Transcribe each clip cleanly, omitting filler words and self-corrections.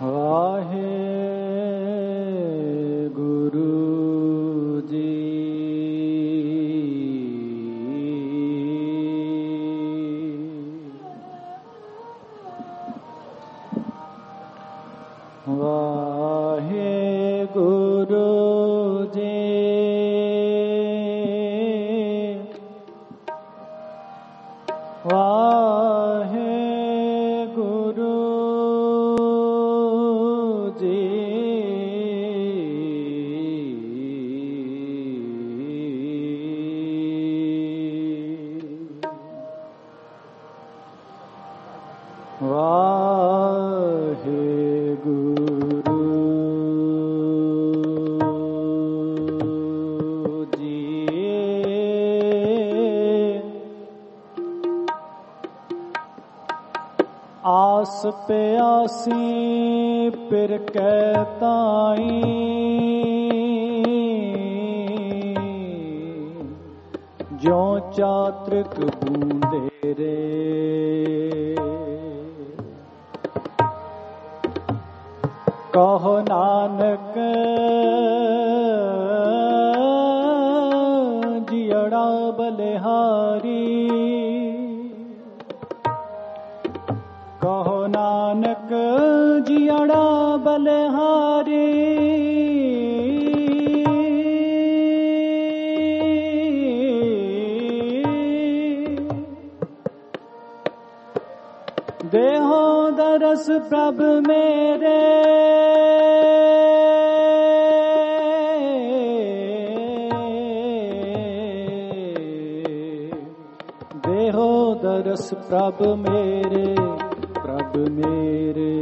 वाहे गुरु जी वाहे गुरु जी वाहे गुरु जी वाहे गुरु जी आस पे आसी पिर कहताई ज्यों चातृक बूंदे रे कहो नानक जियड़ा बलिहारी कहो नानक जियड़ा बलिहारी देहो दरस प्रभ मेरे देहो दरस प्रभ मेरे प्रभ मेरे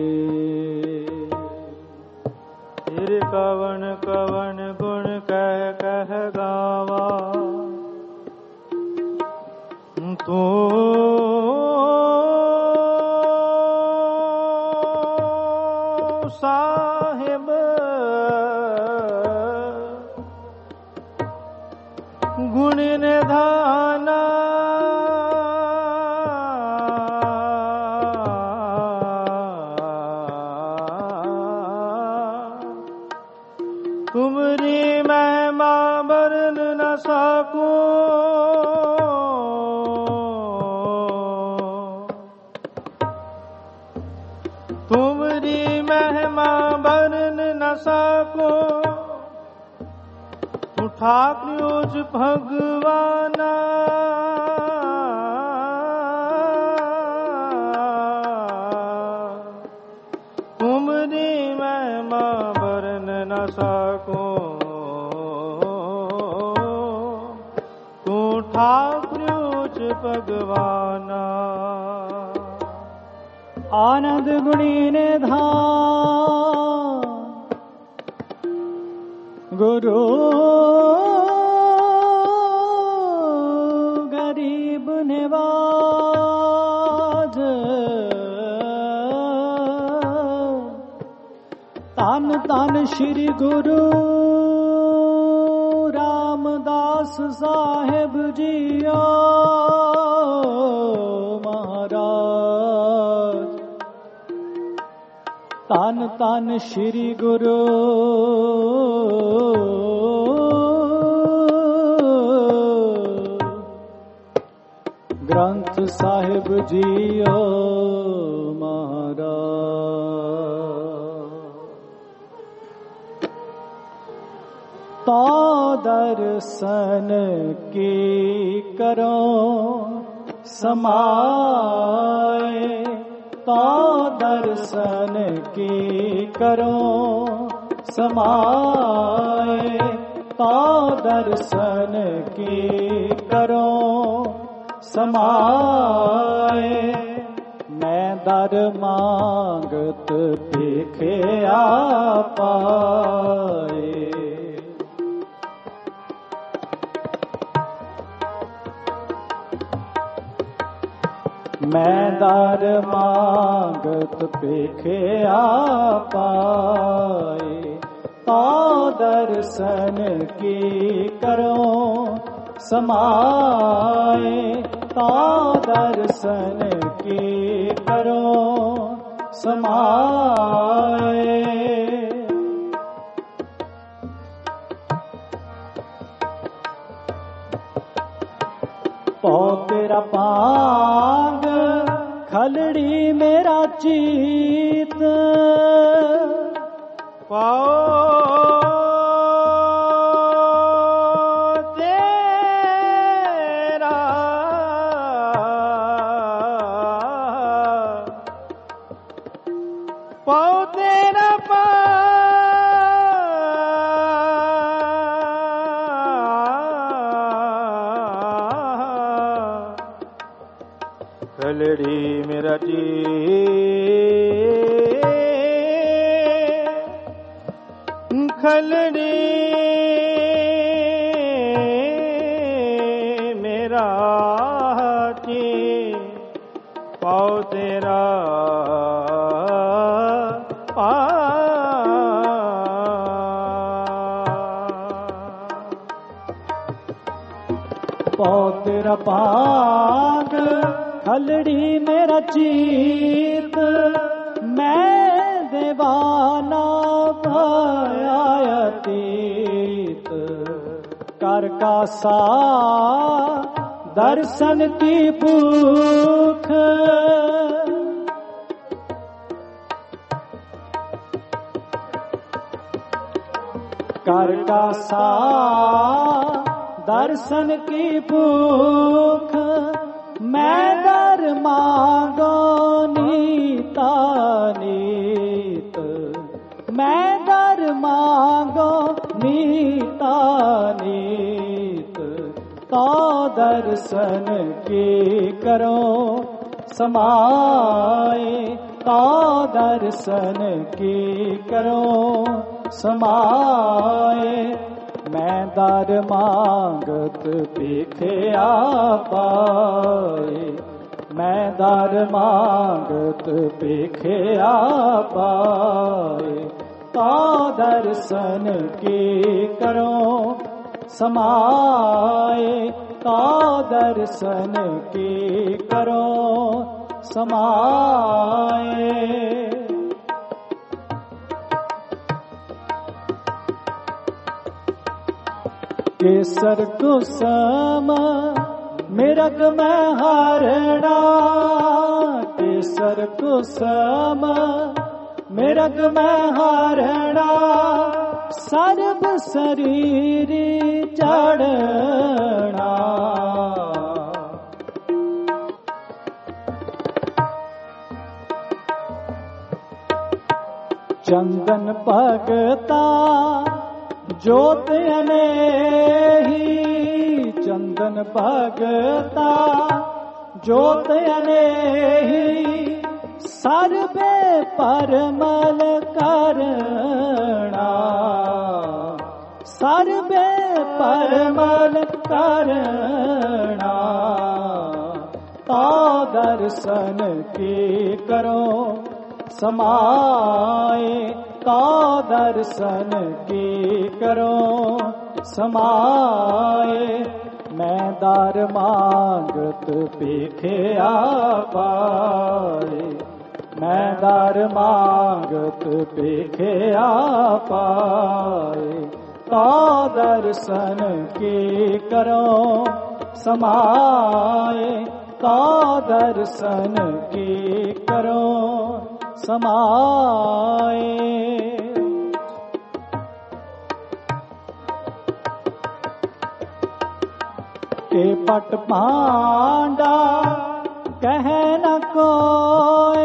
फिर कवन कवन गुण कह कह गावा तू साहिब गुण निधाना तुमरी महिमा वर्णन न सकूं तुमरी महिमा वर्णन न सकूं तू ठाकुर भगवाना तुमरी महिमा वर्णन न सकूं तू ठाकुर भगवाना आनंद गुणी ने धाम गुरु गरीब निवाज तन तन श्री गुरु रामदास साहेब जियो महाराज तन तन श्री गुरु ग्रंथ साहिब जियो महाराज तो दर्शन की करो समाए तो दर्शन की करो समाए तो दर्शन की करो समाए मैं दर मांगत देखे आ पाए मैं दर मांगत पेखे आ पाए तो दर्शन की करो समाए तो दर्शन की करो समाए। पौ तेरा पांग खलड़ी मेरा चीत, पाओ तेरा खलड़ी मेरा जी खलड़ी मेरा जी पाओ तेरा पाओ तेरा पाग खलड़ी मेरा चीत, मैं दीवाना पाया अतीत। कर का सा दर्शन की भूख, कर का सा दर्शन की भूख। मैं दर मांगो नीता नीत, मैं दर मांगो नीता नीत। तो दर्शन की करो समाए, तो दर्शन की करो समाए। मैं दर मांगत पीखे पाए, मैं दर मांगत पीखे पाए। तो दर्शन की करो समाए, तो दर्शन की करो समाए। केसर कुसम मिरग में हारना, केसर कुसम मिरग में हारना। सर्व शरीर चढ़ना, चंदन भगता ज्योत अनेही, चंदन भगता ज्योत अनेही। सर्वे परमल करना, सर्वे परमल करना। तो दर्शन की करो समाए, तो दर्शन की करो समाए। मैं दर मांगत पीखे पाए, मैं दर मांगत पीखे पाए। तो दर्शन की करो समाए, तो दर्शन की करो समाए। के पट पांडा कह न कोई,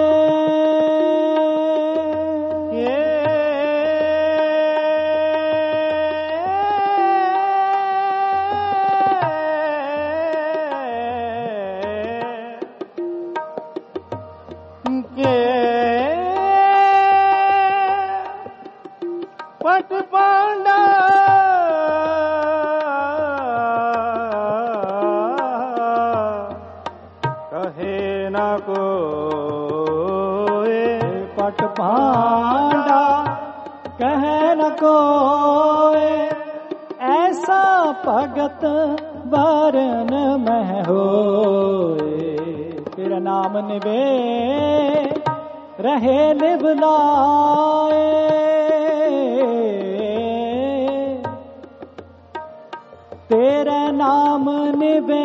पट पांडा कहे न कोई, पट पांडा कह न कोई। ऐसा भगत वरन में होए, तेरा नाम निवे रहे लिवलाए, तेरे नाम निवे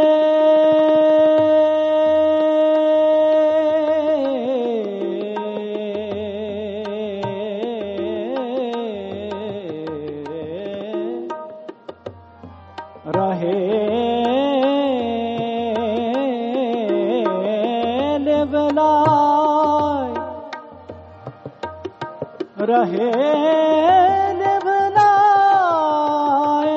रहे लिवलाए, रहे लिवलाए,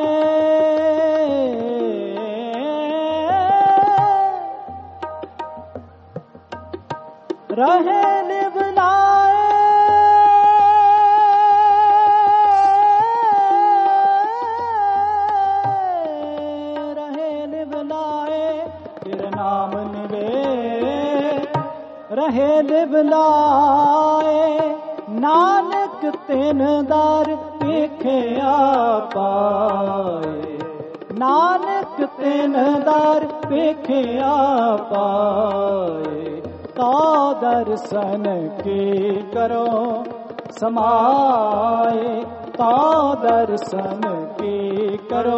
रहे लिवलाए, रहे लिवलाए, तेरे नाम निवे रहे लिवलाए, नानक तिन दर पेखिया पाए, नानक तिन दर पेखिया पाए, तो दर्शन की करो समाए, तो दर्शन की करो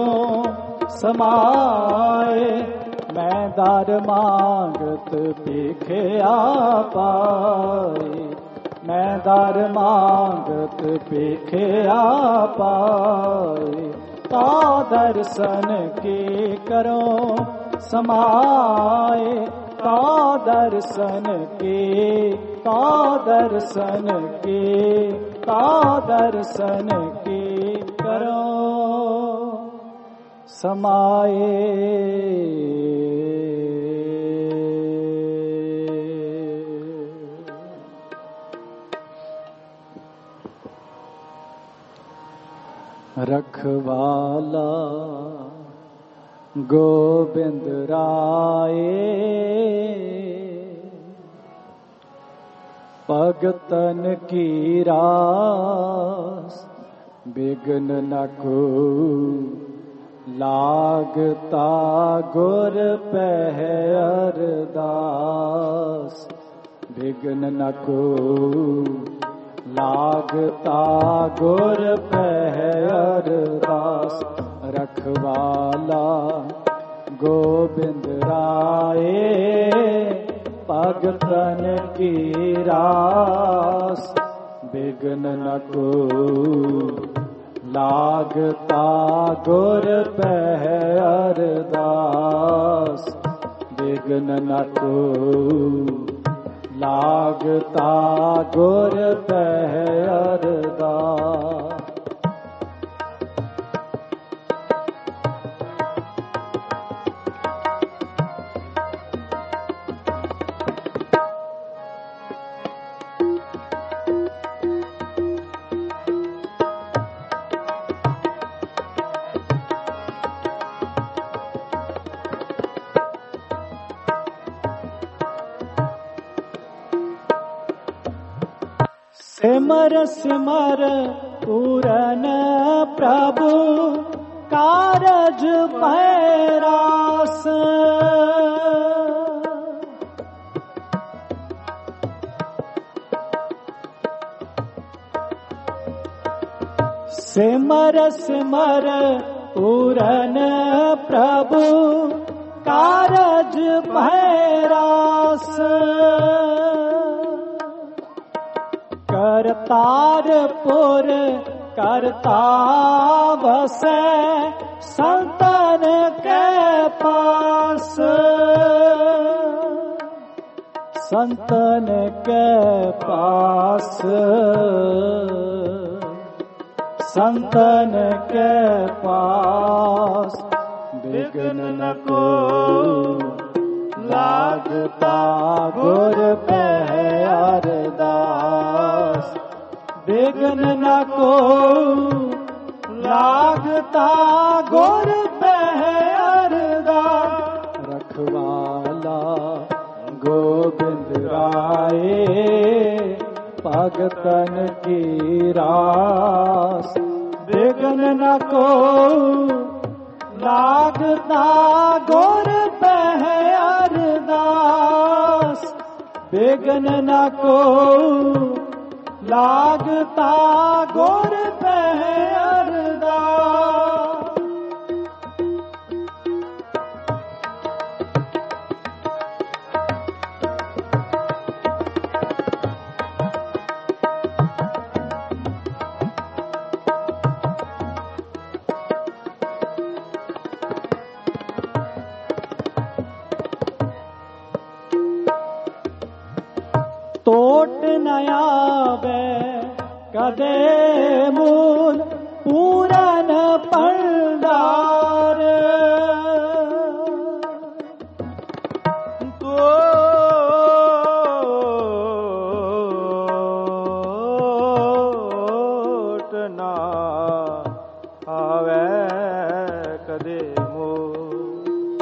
समाए, मैं दर मांगत पेखिया पाए, मैं दर मांगत पेखिया पाए, तो दर्शन की करो समाए, तो दर्शन की, तो दर्शन की, तो दर्शन की करो समाए। रखवाला गोविंद राये, भगतन की रास बिघ्न न को लागता, गुर पह अरदास बिघ्न न को लागता, गुर पह अरदास, रखवाला गोविंद राये, भगतन की रास बिघ्न न को लागता, गुर पह अरदास बिघ्न न को लागता, गुर पह अरदास। सिमर सिमर पूरन प्रभु कारज पैरास, सिमर सिमर पूरन प्रभु कारज पैरास, करतारपुर करता बसे संतन के पास, संतन के पास, संतन के पास बिघ्न न को लागता, गुर पह अरदास बिघ्न न को लागता, गुर पह अरदास, रखवाला गोविंद राये, भगतन की रास बिघ्न न को लागता, गुर पह अरदास बेगन न को लागता गुर पहरदा। तोट न आवे कदे मूल पूरन भंडार। तोट न आवे कदे मूल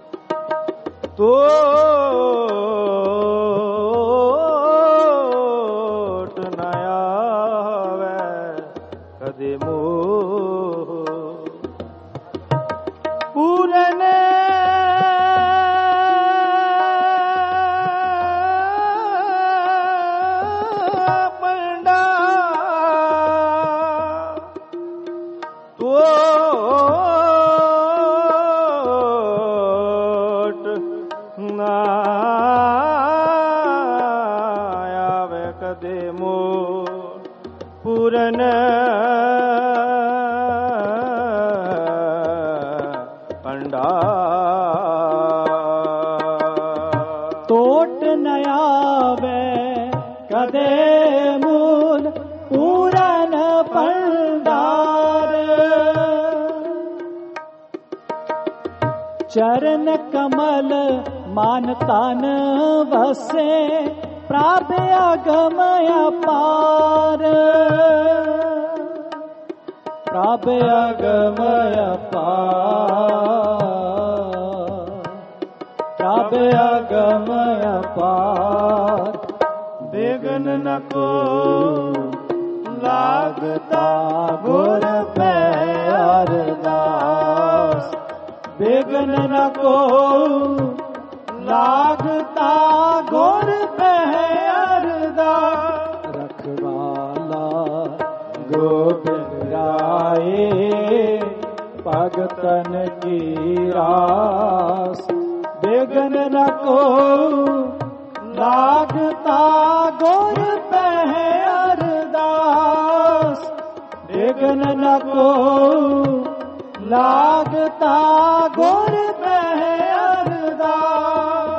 पूरने भंडार। तोट न आवे कदे मोल पूरन तोट न आवे कदे मूल पूरन भंडार। चरण कमल मान तन वसे प्राप अगम अपार। प्राप अगम अपार। प्राप अगम अपार। बेगन न को लागता गुर अरदास। बेगन न को लागता गुर अरदास। रखवाला गोबिंद राये भगतन की रास। बेगन न को लागता गुर अरदास। बेगन न को लागता गुर अरदास।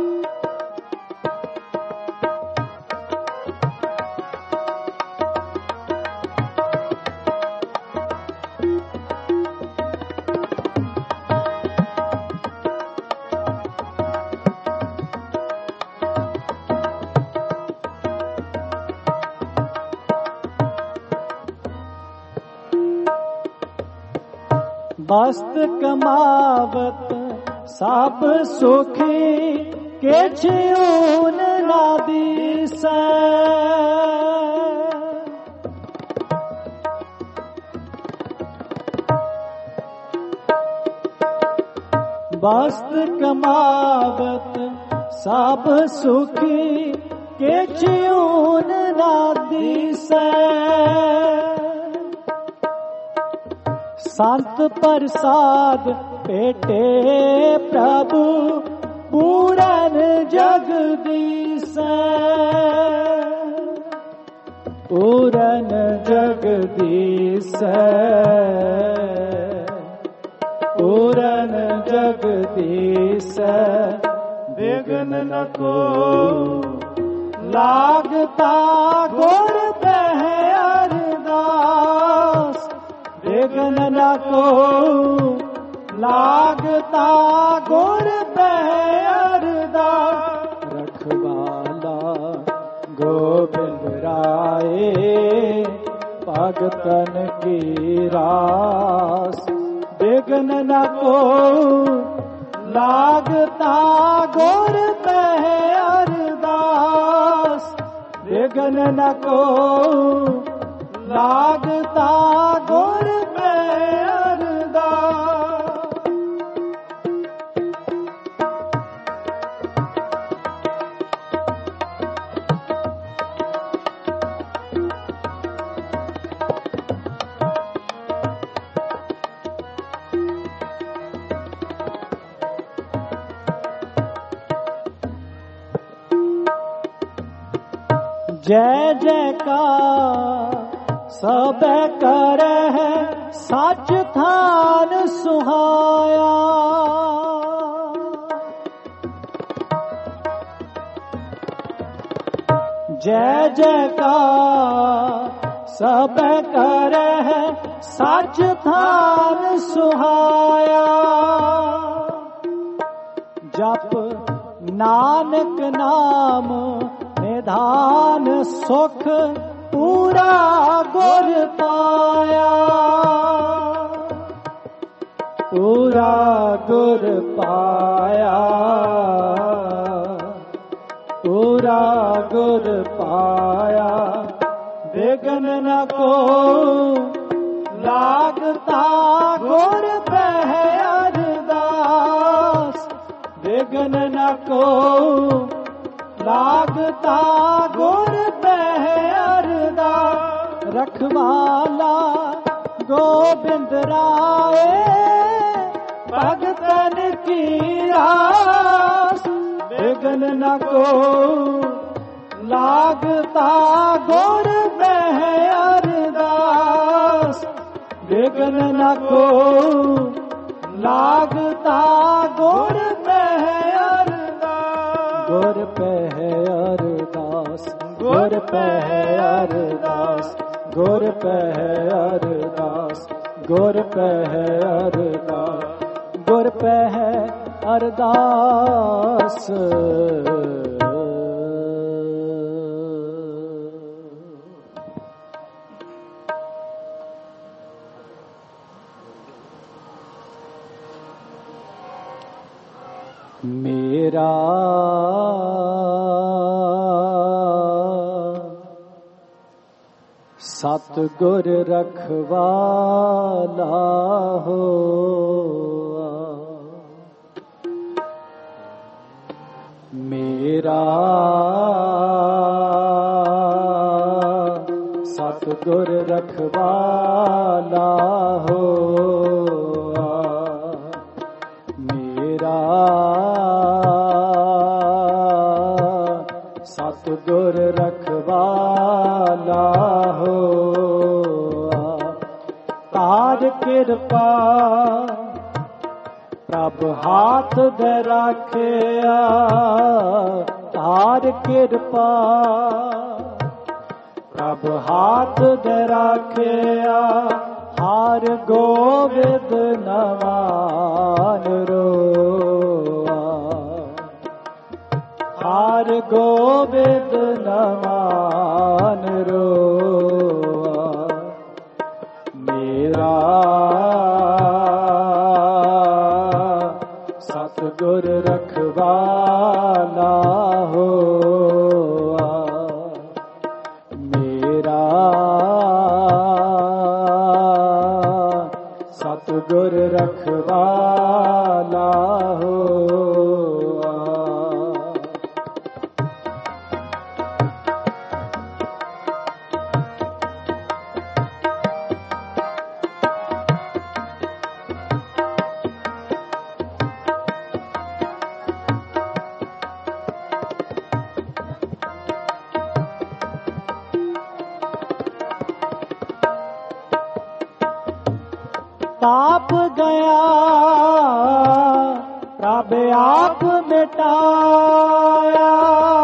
मस्त कमावत सब सुखी के जीवन नादी से। मस्त कमावत सब सुखी के जीवन नादी से। संत प्रसाद पेटे प्रभु पूरन जगदीश। पूरन जगदीश। पूरन जगदीश। बेगन न को लागता गुर अरदास। बेगन न को लागता गुर अरदास। रखवाला गोबिंद राये भगतन की रास। बेगन न को लागता गुर अरदास। बेगन न को लागता गुर अरदास। जय जयकार सब करह सच थान सुहाया। जय जयकार सब करह सच थान सुहाया। जप नानक नाम निधान सुख पूरा गुर पाया। पूरा गुर पाया। पूरा गुर पाया। विघ्न न को लागता गुर पह अरदास। विघ्न न को लागता गुर पह अरदास। रखवाला गोबिंद राय भगतन की रास। विघ्न न को लागता गुर पह अरदास। विघ्न न को लागता गुर पह अरदास। गुर पह अरदास। गुर पह अरदास। गुर पह अरदास। गुर पह अरदास। गुर पह अरदास। मेरा सतगुर रखवाला होआ। मेरा सतगुर रखवाला होआ। मेरा सतगुर रखवाला होआ। तार कृपा प्रभ हाथ दे राखिया। तार कृपा प्रभ हाथ दे राखिया। हार गोविंद नवान रोआ। हार गोविंद नवान रोआ। मेरा सतगुर रखवाला होआ। मेरा सतगुर रखवाला होआ। ताप गया प्रभ आप मिटाया।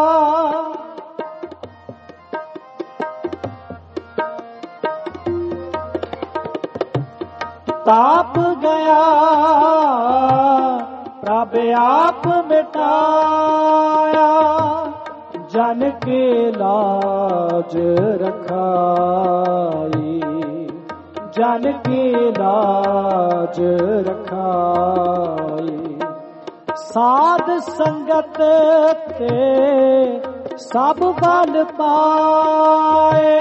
ताप गया प्रभ आप मिटाया। जन के लाज रखाई। जन की लाज रखाई। साध संगत ते सब बल पाए।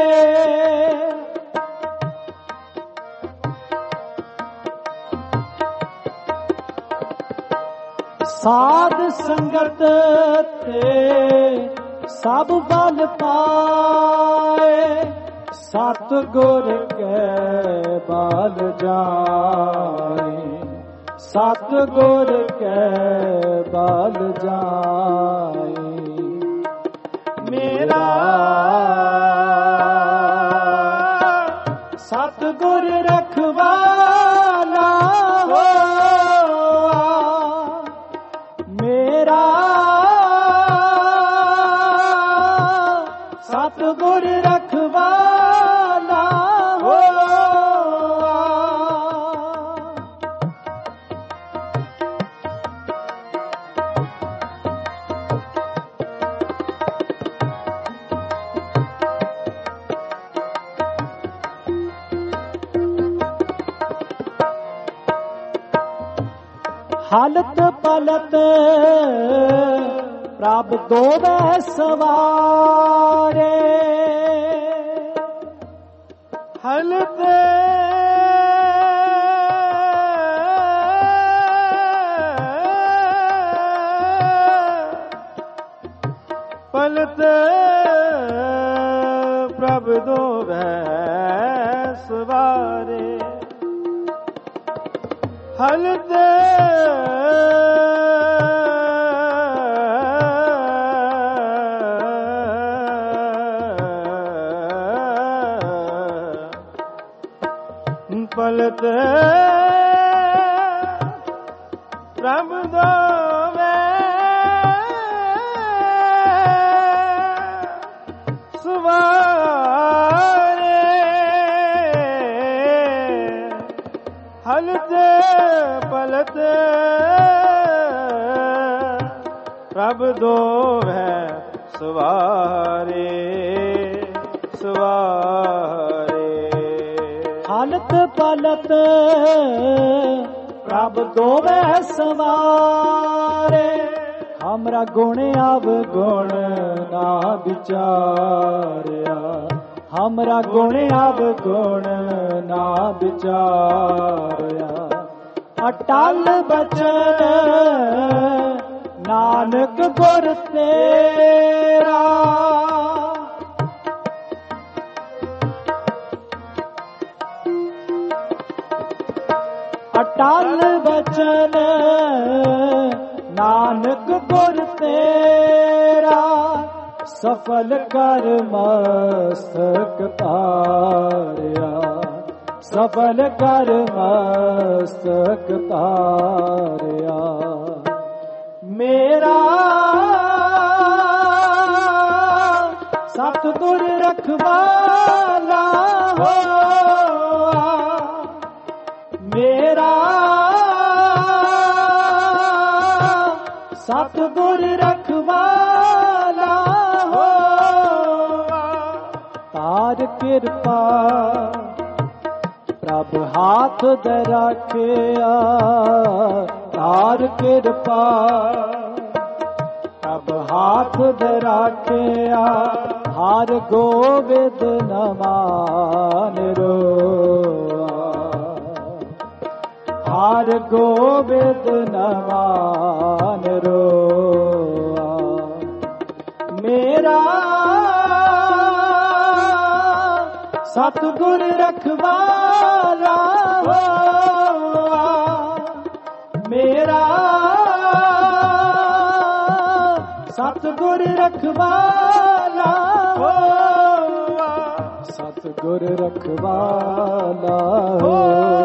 साध संगत ते सब बल पाए। सतगुर के बल जाए। सतगुर के बल जाए। मेरा सतगुर रखवाला हो। हालत पलत प्रभ दोवे सवारे। हलत पलत प्रभ दोवे सवारे। हलत पलत प्रभ दोवे सवारे। हलत पलत प्रभ दोवे सवारे सवारे। हालत पलत प्रभ दोवे सवारे। हमरा गुण अवगुण ना विचारिया। हमरा गुण अवगुण ना विचारिया। अटल बचन नानक गुर तेरा। अटल बचन नानक गुर तेरा। सफल कर मस्तक तारिया। सफल कर मस्तक तारिया। मेरा सतगुर रखवाला हो। मेरा सतगुर रखवाला हो। तार कृपा प्रभ हाथ दे रखिया। तार कृपा प्रभ हाथ दे रखिया। हार गोविंद न मान रो। हार गोविंद न मान रो। मेरा सतगुर रखवाला हो। मेरा सतगुर रखवाला हो। सतगुर रखवाला हो।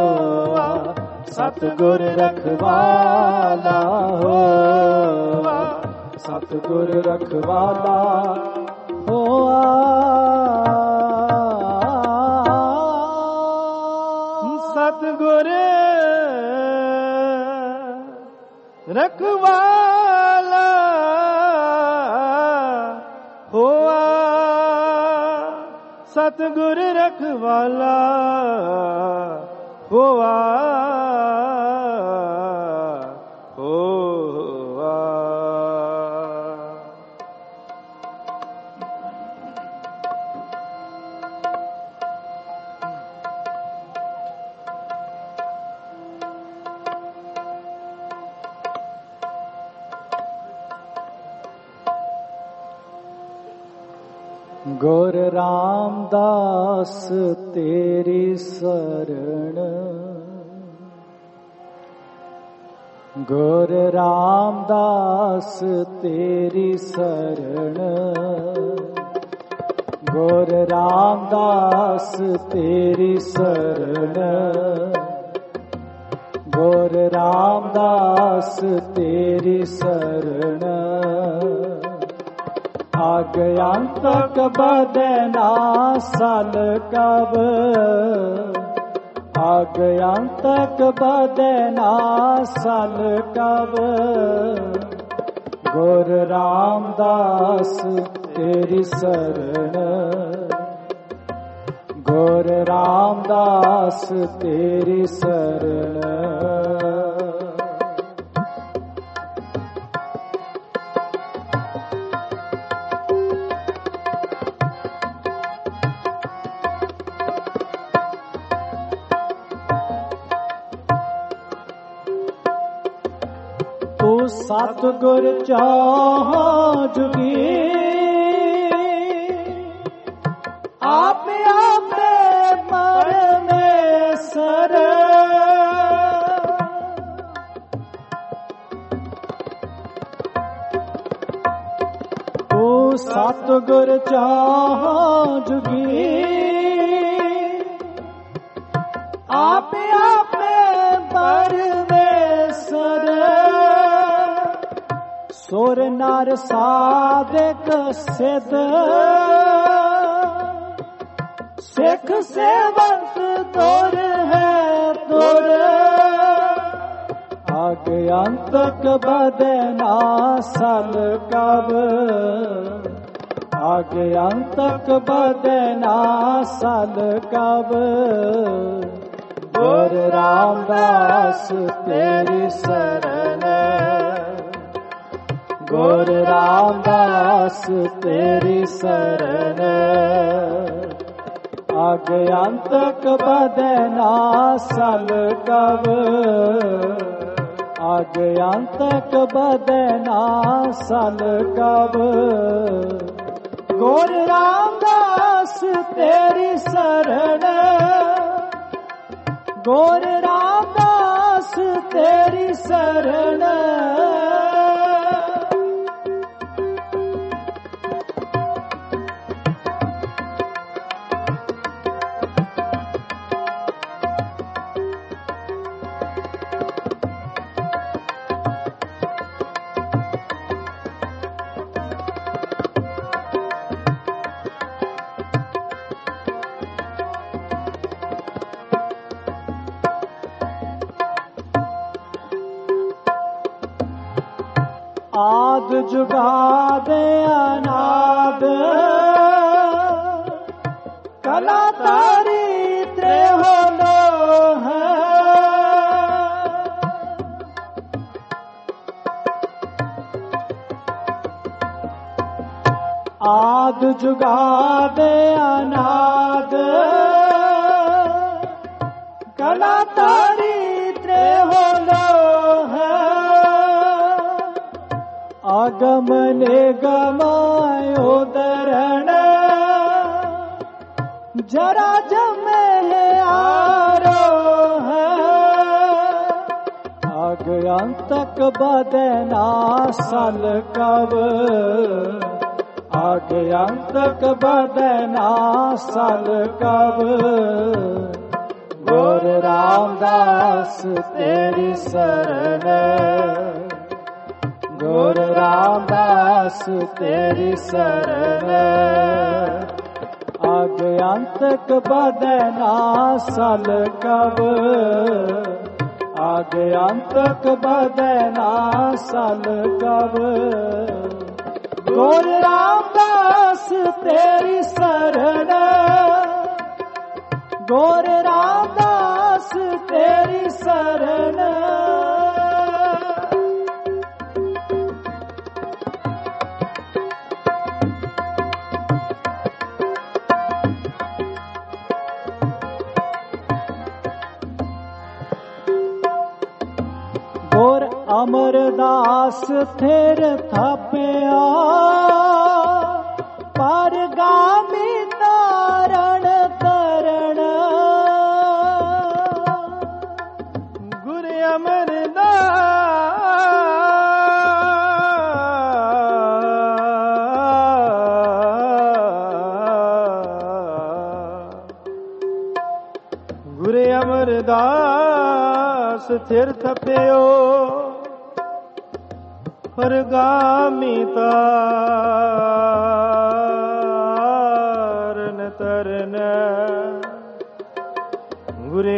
सतगुर रखवाला हो। सतगुर रखवाला हो। सतगुर रखवाला होआ। सतगुर रखवाला होआ होआ। गुर रामदास तेरी शरण। गुर रामदास तेरी शरण। गुर रामदास तेरी शरण। गुर रामदास तेरी शरण। आगंतक बदना सल कब, आगंतक बदना सल कब, गुरु रामदास तेरी शरण, गुरु रामदास तेरी शरण। तू सतगुर चाहो जुगी, आप आपे परमेश्वर, तू सतगुर चाहो जुगी, आप आपे परमेश्वर, सुर नर साधक सिद्ध, सिख सेवक तुर है तुर, आगंतक बदना सल कब, आगंतक बदना सल कब, गुरु रामदास तेरी शरण, गुरु रामदास तेरी शरण, आगंतक बदना सल कब, आगंतक बदना सल कब, गुरु रामदास तेरी शरण, गुरु रामदास तेरी शरण। आद जुगाद अनाद, कला तारी त्रे होलो है, आद जुगाद अनाद, कला तारी त्रे होलो है, आगम निगमायो दरण, जरा जमे आरो है, आगंतक बदना सल कब, आगंतक बदना सल कब, गुरु रामदास तेरी शरण, गुरु रामदास तेरी शरण, आगंतक बदना सल कब, आगंतक बदना सल कब, गुरु रामदास तेरी शरण, गुरु रामदास तेरी शरण। गुर अमरदास थिर थपिया, परगामी तारण तरण, गुरु अमरदास थिर थपियो, परगामी तारण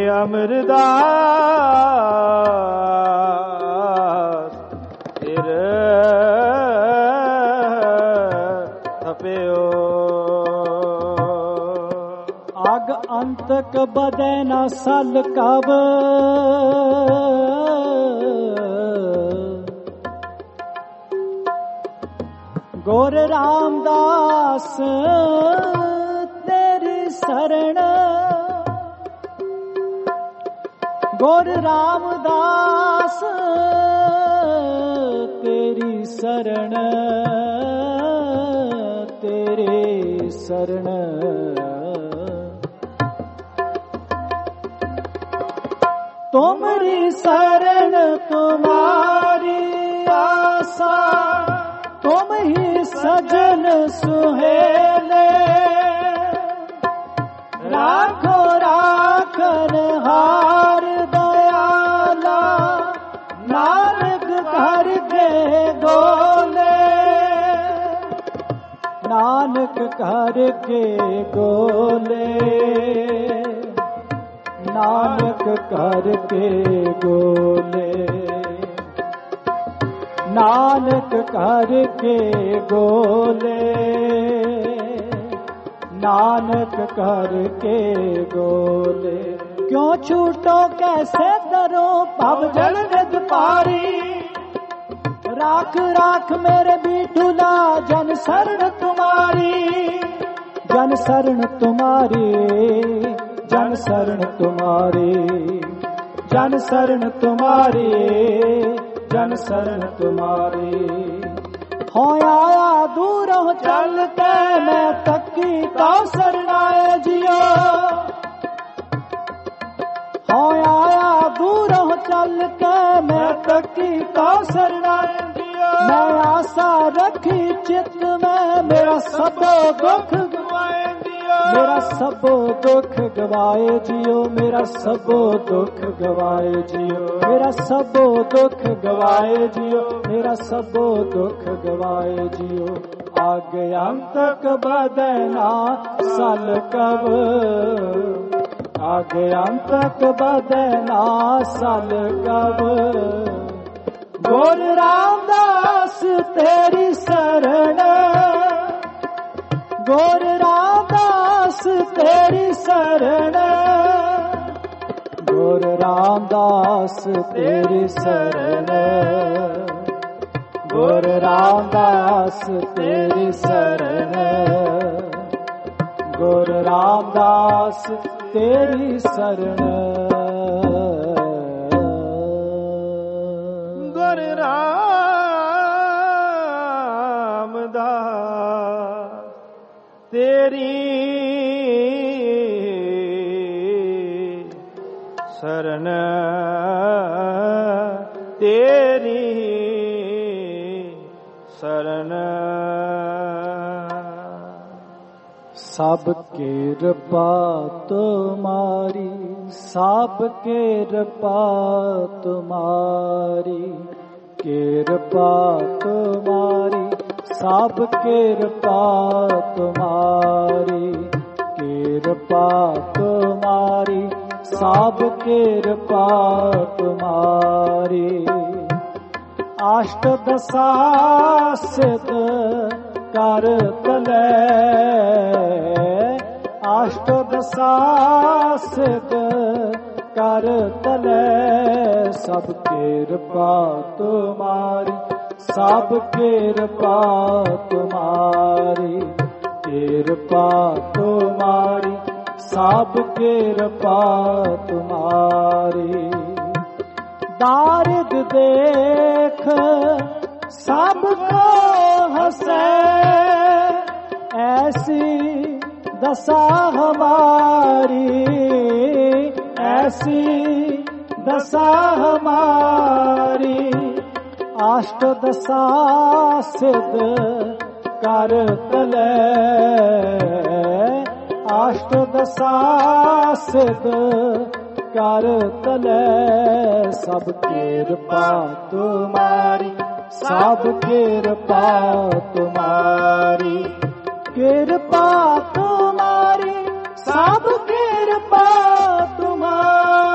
अमरदास थिर थपियो। आग अंतक बदे न सल कब, गोर रामदास तेरी शरण, गोर रामदास तेरी शरण, तेरे शरण। तुमरी शरण तुम्हारी आशा, तुम ही सजन सुहेले, राखो राखन हार दयाला, नानक घर के गोले, नानक घर के गोले, नानक घर के गोले, नानक घर के गोले, नानक घर के गोले। क्यों छूटो कैसे डरो भव जल निध पारी, राख राख मेरे बीठूला जन शरण तुम्हारी, जन शरण तुम्हारी, जन शरण तुम्हारी, जन शरण तुम्हारी, जन शरण तुम्हारी। हो आया दूर चल के मैं तकी तो शरणाए जियो, हो आया दूर चल के मैं तकी तो शरणाए जियो। मैं आशा रखी चित्त में मेरा सब दुख गवाए जियो, मेरा सब दुख गवाए जियो, मेरा सब दुख गवाए जियो, मेरा सब दुख गवाए जियो, मेरा सब दुख गवाए जियो। आगे अंतक बदना सल कब, आगे अंतक बदना सल कब, गोर रामदास तेरी शरण, गोर रामदास तेरी शरण, गोर रामदास तेरी शरण, गोर रामदास तेरी शरण, गोर रामदास तेरी शरण। गोर रामदास तेरी शरण, तेरी शरण। सबके कृपा तुम्हारी, सबके कृपा तुम्हारी, कृपा तुम्हारी, सबके कृपा तुम्हारी, कृपा तुम्हारी, सबके कृपा तुम्हारी। अष्ट दशा सिद्ध कर तले, अष्ट दशा सिद्ध कर तले, सब कृपा तुम्हारी, सब कृपा तुम्हारी, कृपा तुम्हारी, सब कृपा तुम्हारी। दारिद देख सबको हंसे, ऐसी दशा हमारी, ऐसी दशा हमारी। अष्ट दशा सिद्ध कर तले, अष्ट दशा सिद्ध कर तले, सब कृपा तुम्हारी, सब कृपा तुम्हारी, कृपा तुम्हारी, सब कृपा तुम्हारी।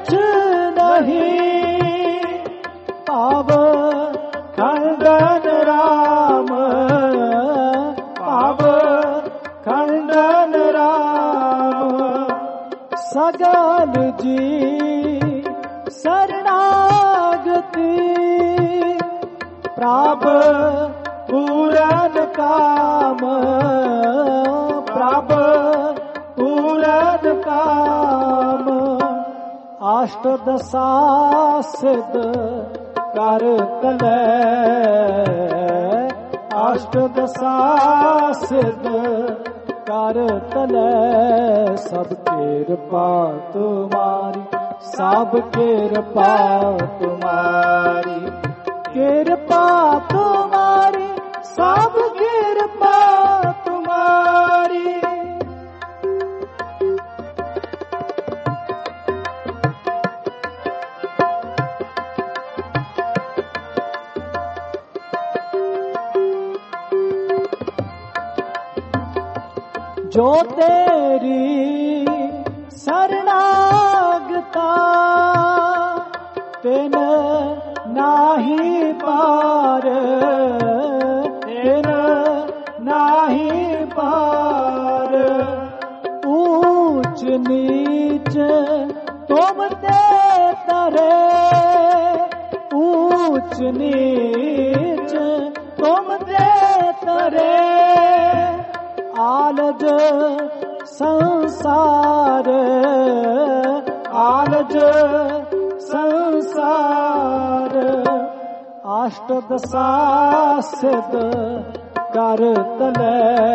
कुछ नहीं पाव खंडन राम, पाव खंडन राम। सगल जी शरणागति प्राप पूरन काम, प्राप पूरन काम। अष्टदशा सिद्ध कर तले, अष्टदशा सिद्ध कर तले। सब कृपा तुम्हारी, सब कृपा तुम्हारी, कृपा तुम्हारी, सब कृपा तुम्हारी। जो तेरी शरणागता तिन नाही पार, तिन नाही पार। ऊंच नीच तुम ते तरे, ऊंच नीच तुम ते तरे। आलज संसार, आलज संसार। अष्टदशा सिद्ध कर तले,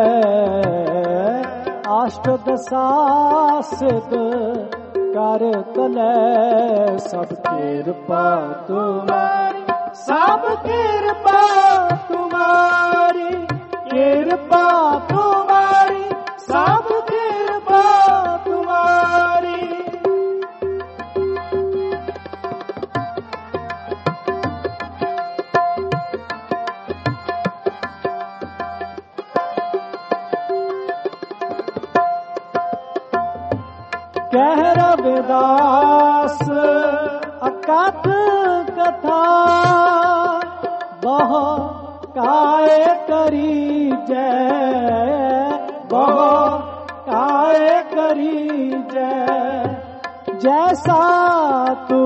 अष्टदशा सिद्ध कर तले। सब कृपा तुम्हारी, सब कृपा तुम्हारी, कृपा तुम्हारी, सब कृपा तुम्हारी। कह रविदास अकथ कथा, बहु काय करी जय, बहु काय करी जय। जैसा तू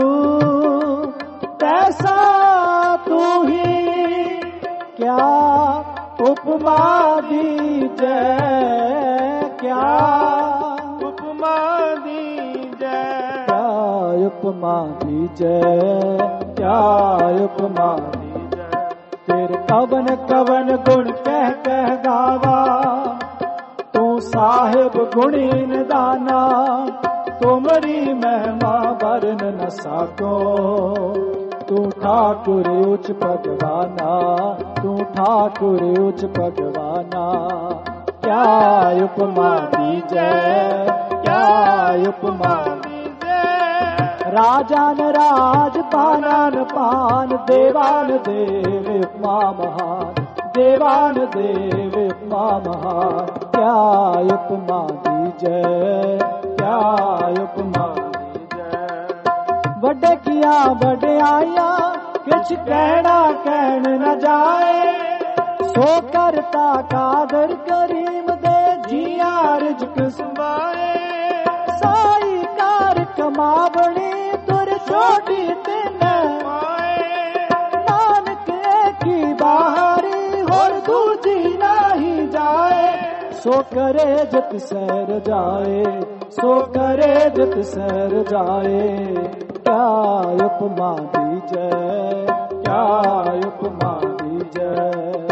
तैसा तू ही, क्या उपमा दीजै, क्या उपमा दीजै, क्या उपमा दीजै, क्या उपमा दीजै। तेरे कवन कवन गुण कह कह गावा, तू साहिब गुणी निदाना। तुमरी महिमा वर्ण न साको, तू ठाकुर उच्च भगवाना, तू ठाकुर उच्च भगवाना। क्या उपमा दीजै, क्या उपमा दीजै। राजान राज पानान पान, देवान देव उपमा महान, देवान देव उपमा महान। क्या उपमा दीजै, क्या उपमा दीजै। बड़े किया बड़े आया, किछ कहना कहन न जाए। सो करता कादर करीम दे, जिया रिज़्क समाए। साई कार कमावणी तुर छोटी तिन पाए। नानक की बाहरी होर दूजी नहीं जाए। सो करे जित सैर जाए, सो करे जित सैर जाए। क्या उपमा दीजै, क्या उपमा दीजै।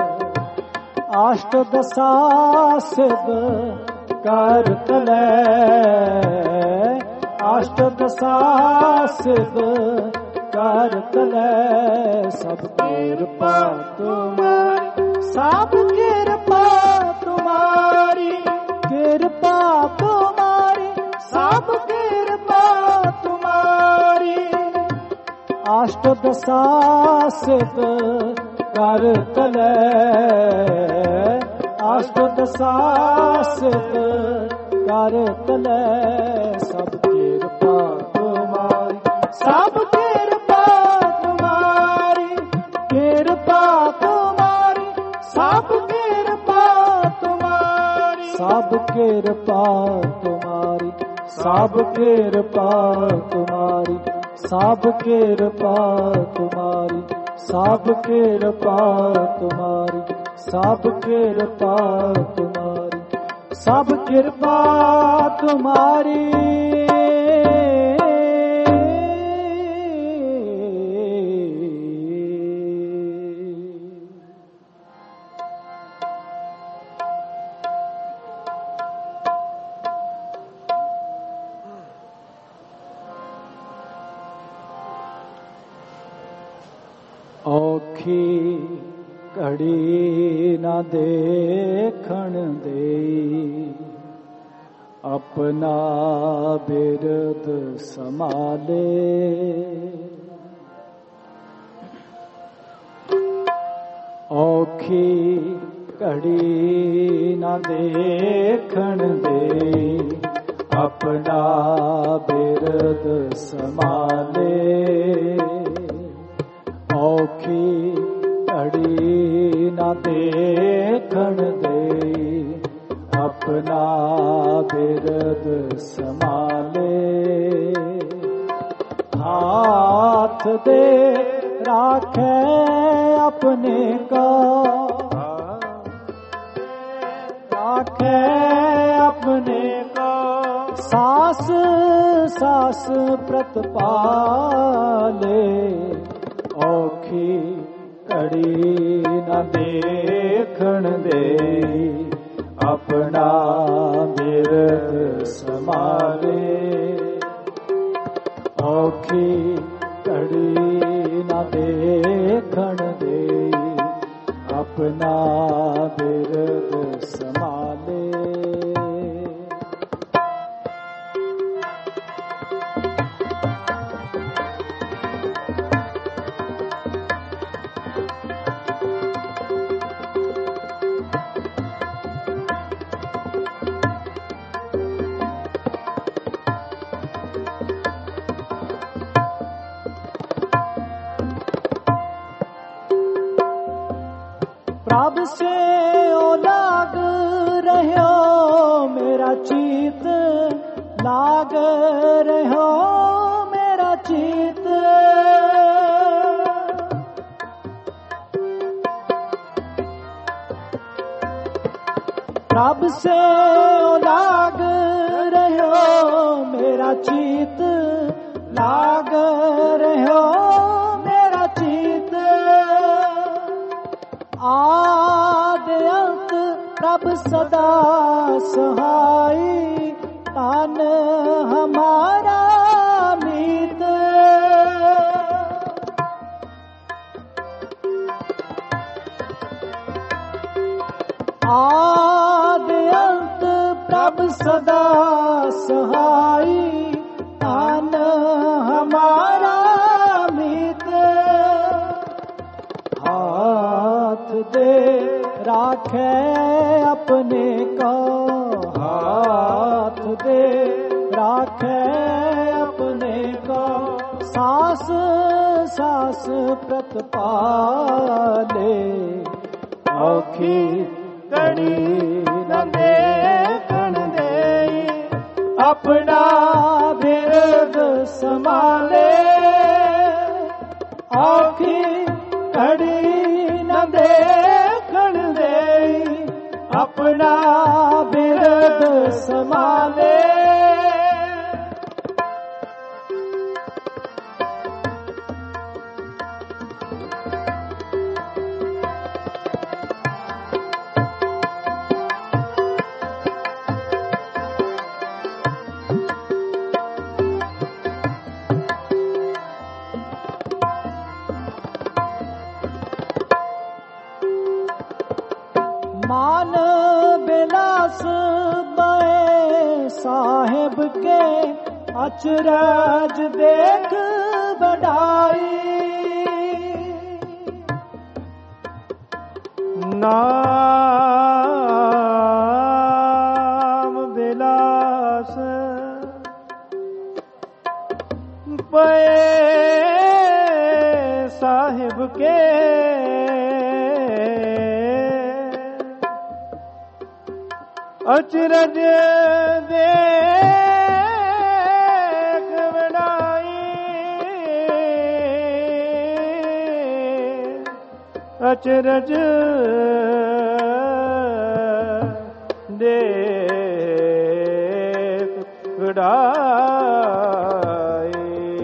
अष्टदशा सिद्ध कर तले, अष्टदशा सिद्ध कर तले। सब कृपा तुम्हारी, सब कृपा तुम्हारी, कृपा तुम्हारी, सब कृपा तुम्हारी। अष्टदशा सिद्ध कर तले, अष्टदशा सिद्ध कर तले। सब कृपा तुम्हारी, सब कृपा तुम्हारी, सब कृपा तुम्हारी, सब कृपा तुम्हारी, सब कृपा तुम्हारी, सब कृपा तुम्हारी, सब कृपा तुम्हारी, सब कृपा तुम्हारी। औखी घड़ी न देखण देई, अपना बिरद संभाले। औखी घड़ी न देखण देई, अपना बिरद संभाले। औखी घड़ी न देखण देई, अपना बिरद संभाले। हाथ दे राखे अपने का, राखे अपने का, सास सास प्रतिपाले। औखी घड़ी न देखण देई, अपना बिरद संभाले। औखी घड़ी न देखण देई, अपना बिरद संभाले। प्रभ से ओ लाग रह्यो मेरा चीत, लाग रह्यो मेरा चीत। प्रभ से ओ लाग रह्यो मेरा चीत, लाग रह्यो मेरा चीत। आद अंत प्रभ सदा सहाई, तान हमारा मीत। आद अंत प्रभ सदा सहाई, तान हमारा मीत। हाथ दे राखे अपने का, हाथ दे राखे अपने का, सास सास प्रतिपाले। औखी घड़ी न देखण देई, अपना बिरद संभाले। औखी घड़ी न देखण देई, अपना बिरद संभाले। मान बिलास बए साहेब के, अचरज देख बढ़ाई। नाम बिलास बए साहिब के, अचरज देख बड़ाई अचरज देख बड़ाई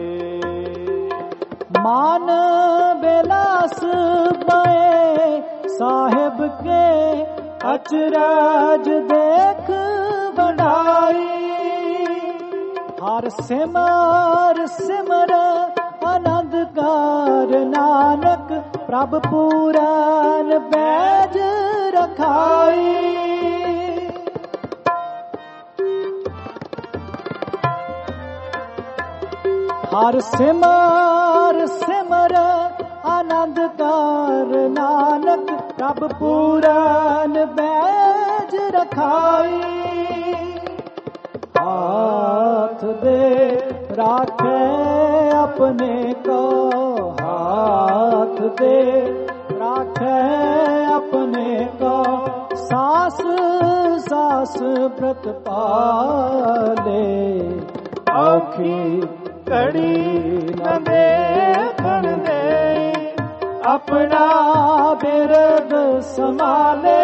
मान बेलास बए साहिब के अचरज देख बढ़ाई हर सिमर सिमर आनंद कर नानक प्रभ पूरन बैज रखाई हर सिमर सिमर आनंद कर नानक प्रभ पूरन बैज रखाई हाथ दे राखे अपने को हाथ दे राखे अपने को सास सास व्रत पाले औखी कड़ी न देखण दे अपना बिरद संभाले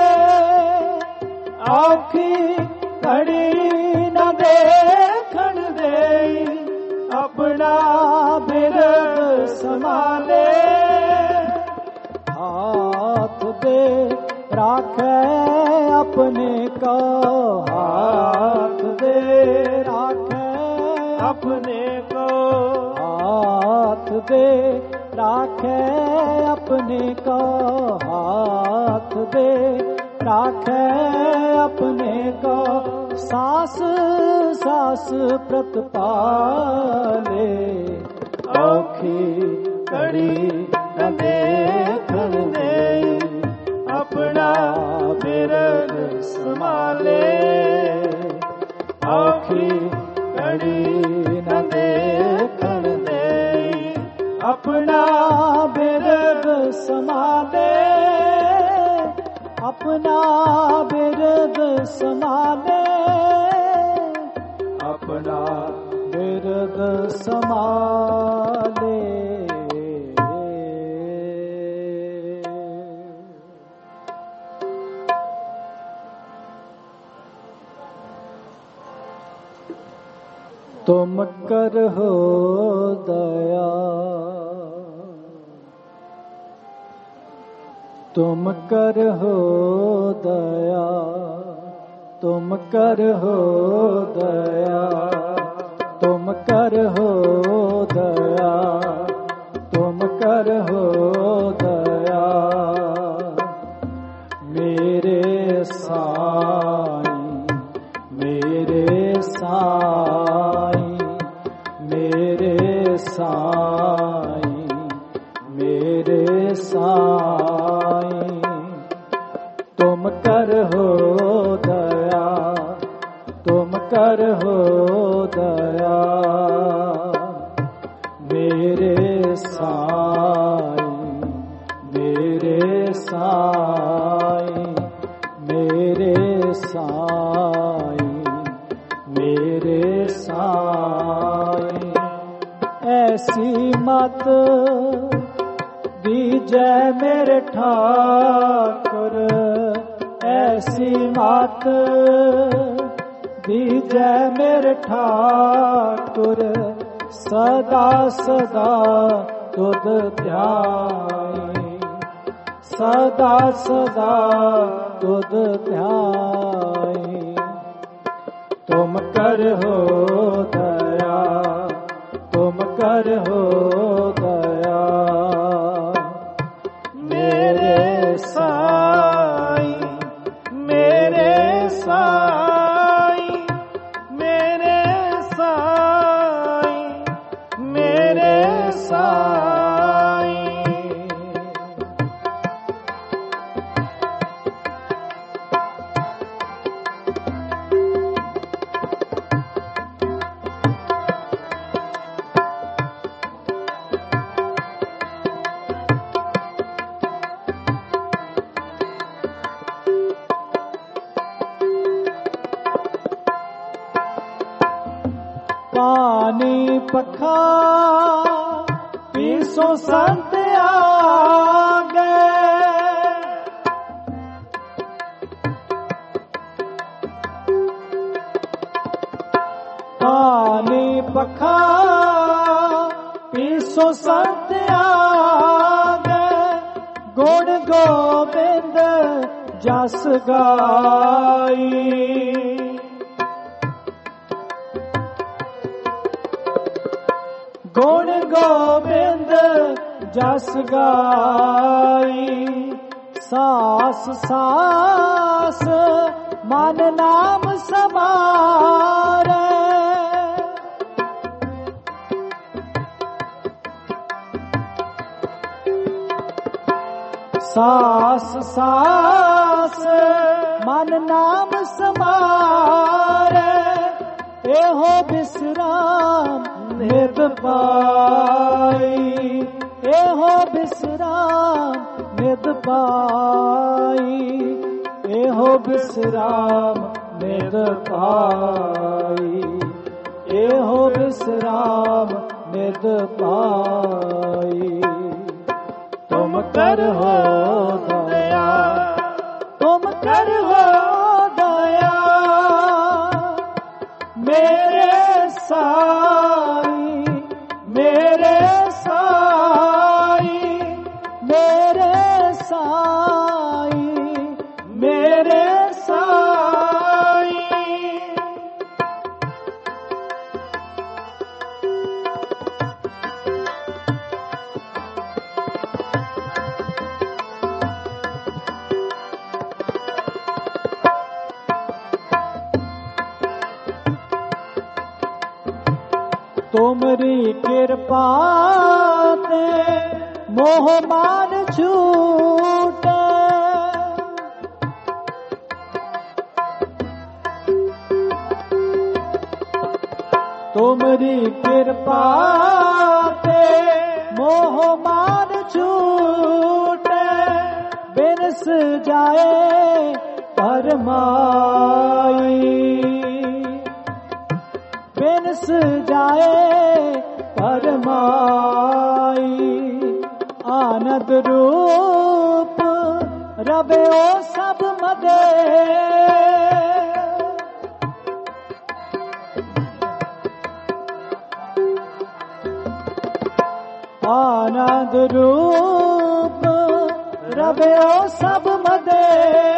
औखी कड़ी न देखण दे अपना बिरद संभाले हाथ दे राखे अपने को हाथ दे राखे अपने को हाथ दे राखे अपने को हाथ दे राखे अपने को सास सास व्रत पाले औखी कड़ी न देखण दे अपना बिरद संभाले औखी कड़ी न देखण दे अपना बिरद संभाले अपना बिरद संभाले अपना बिरद संभाले तुम कर हो दया तुम कर हो दया तुम कर हो दया तुम कर हो दया तुम कर हो दया मेरे साईं मेरे साईं मेरे साईं मेरे साईं तुम कर हो दया तुम कर हो दया मेरे साईं मेरे साईं मेरे साईं मेरे साईं ऐसी मत दीजै मेरे ठाकुर ऐसी मत दीजै मेरे ठाकुर सदा सदा तुद ध्याई सदा सदा तुद ध्याई तुम कर हो दया तुम कर हो दया मेरे साईं मेरे साईं मेरे साईं मेरे साईं पखा पीसो संत आगे, पानी पखा पीसो संत आगे, गुण गोबिंद जस गाई। गुण गोबिंद जस गाई, सास सास मन नाम समारे, सास सास मन नाम समारे, एहो विश्राम निध पाई, एहो विश्राम निध पाई, एहो विश्राम निध पाई, एहो विश्राम निध पाई। तुम कर हो दया, तुम कर हो दया, मेरे साई, मेरे साई, मेरे साई, मेरे साई। तुमरी कृपा ते मोह मान छूटे, तुमरी कृपा ते मोह मान छूटे, बिनस जाए परमाई, बिनस जाए परमाई। आनंद रूप रवे ओ सब मदे, आनंद रूप रवे ओ सब मदे,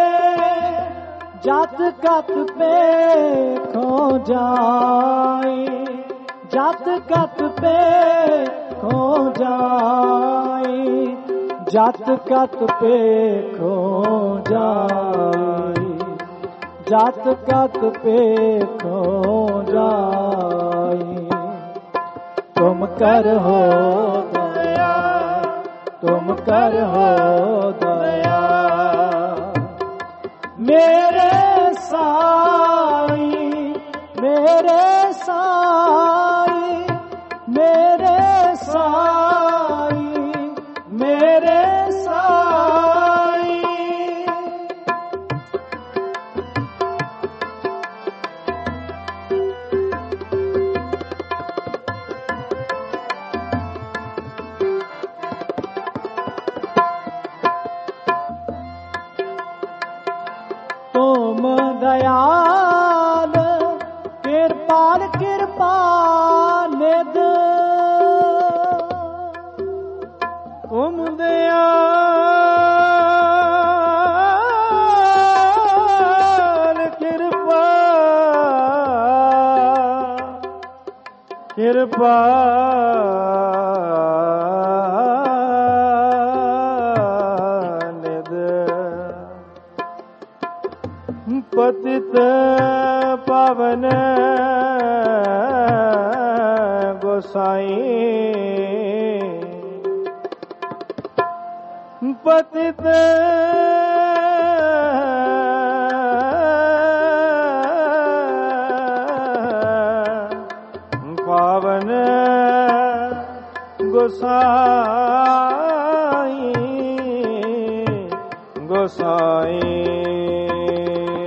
जात कत पे खो जाई, जात कत पे खो जाई, जात कत पे खो जाई, जात कत पे खो जाई। तुम कर हो दया, तुम कर हो दया, मेरे साई, मेरे साई, मेरे साई, मेरे साई। तुम दयाल कृपाल कृपा निध, तुम दयाल कृपा कृपा निध, पतित पावन गोसाई, पतित पावन गोसाई, गोसाई।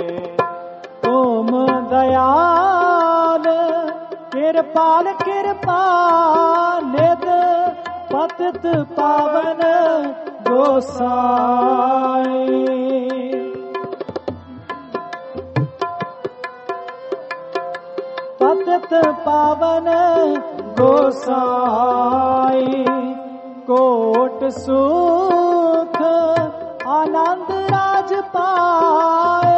तुम दयाल कृपाल कृपा मानित पतित पावन गोसाई। पतित पावन गोसाई कोट सुख आनंद राज पाए।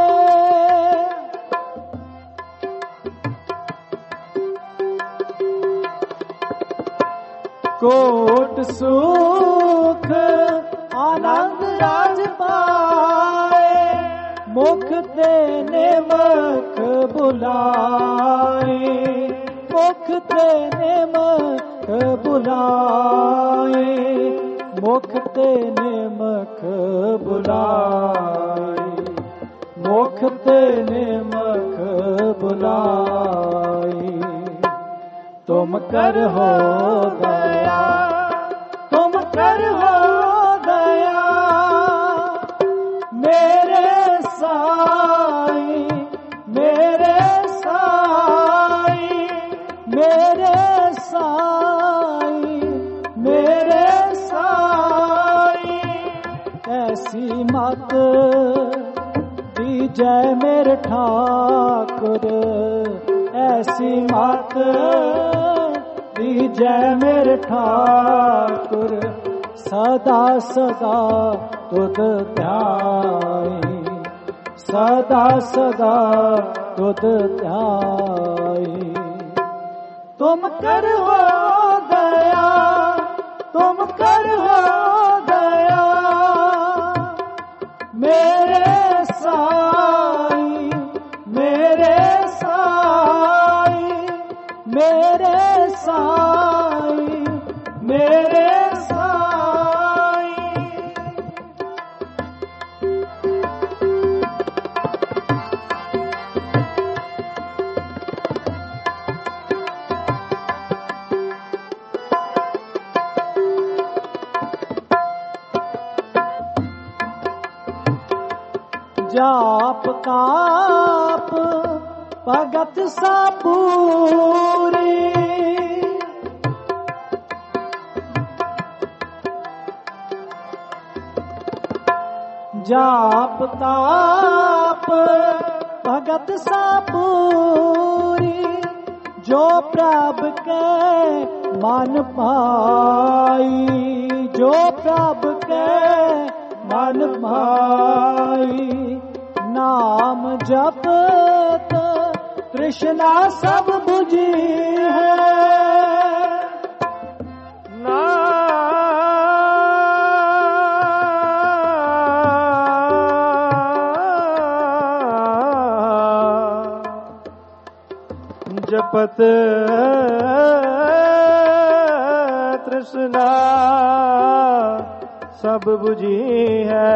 कोट सुख आनंद राज पाए। मुख तेने मुख बुलाए। मुख तेने मुख बुलाए। मुख तेने मुख बुलाए। मुख तेने मुख बुलाए। तुम कर हो गया। तुम कर हो गया मेरे साई। मेरे साई। मेरे साई। मेरे साई। ऐसी मत दीजै मेरे ठाकुर। ऐसी मत दीजै मेरे ठाकुर। सदा सदा तुध ध्याई। सदा सदा तुध ध्याई। तुम कर हो गया। तुम कर हो गया मेरे साई। मेरे साई। मेरे साई। मेरे साई। जाप काप भगत सा पूरी। जाप ताप भगत सा पूरी। जो प्रभ के मन पाई। जो प्रभ के मन पाई। नाम जपत तृष्णा सब बुझी है। जपत तृष्णा सब बुझी है।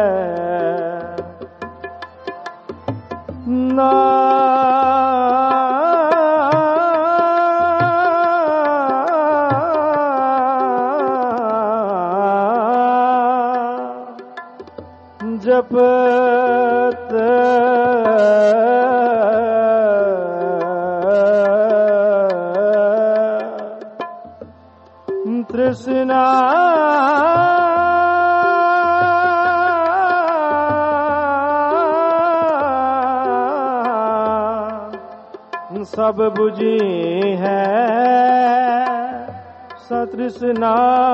जपत तृष्णा सब बुझी है। सतृष्णा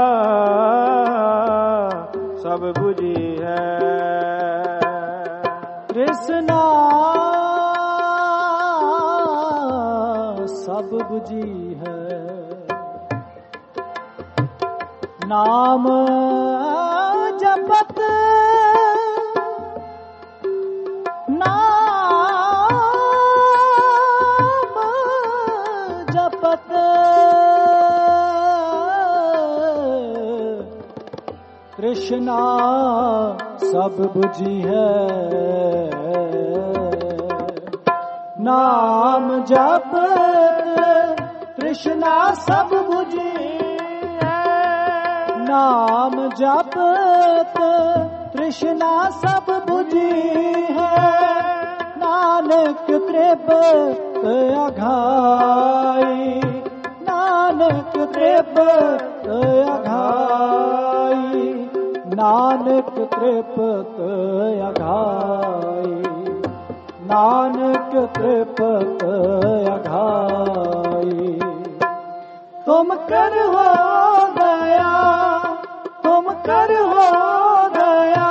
सब बुझी है। तृष्णा सब बुझी है। नाम जपत नाम जपत तृष्णा सब बुझी है। नाम जपत तृष्णा सब बुझी है। नाम जपत तृष्णा सब बुझी है। नानक कृप अघाई। नानक तृप्त अघाई, नानक तृप्त अघाई, नानक तृप्त अघाई। तुम कर हो दया, तुम कर हो दया,